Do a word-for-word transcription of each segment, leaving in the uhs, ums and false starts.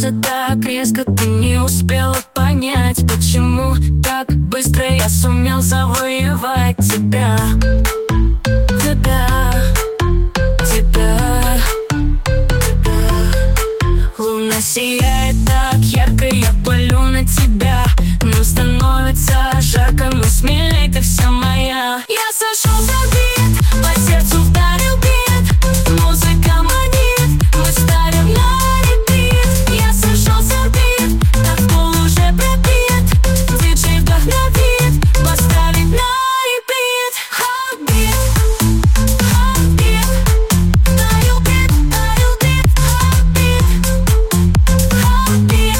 случился так резко, ты не успела понять, почему так быстро я сумел завоевать тебя. Тебя, тебя, тебя. Луна сияет так ярко, я палю на тебя, но становится жарко, но смелей ты вся моя. Я сошел с орбит, по сердцу вдарил бит, музыка манит, мы ставим на репит. Я сошел с орбит, так пол уже пробит, диджей вдохновит, поставить на репит. Хабит, хабит, дарил бит, дарил бит, хабит,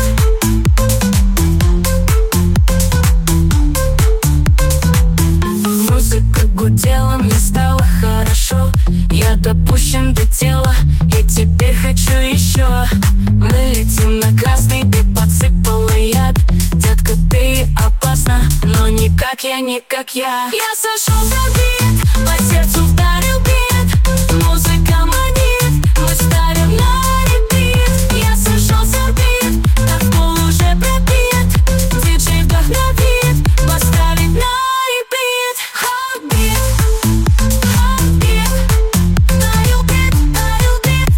хабит. Музыка гудела, мне стало хорошо, я допущен до тела, и теперь хочу еще. Мы летим на красный, ты подсыпала яд. Детка, ты опасна, но не как я, не как я. Я сошел с орбит, по сердцу вдарил бит, музыка манит, мы ставим на репит. Я сошел с орбит, так пол уже пробит, диджей вдохновит, поставить на репит. Хабит, хабит, дарил бит, дарил бит,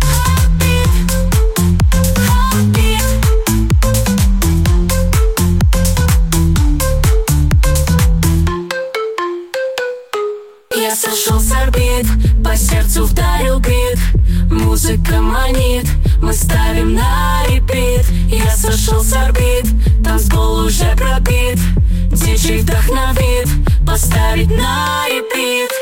хабит, хабит. Я сошел с орбит, по сердцу вдарил бит, музыка манит, мы ставим на репит. Я сошел с орбит, танцпол уже пробит, диджей вдохновит, поставить на репит.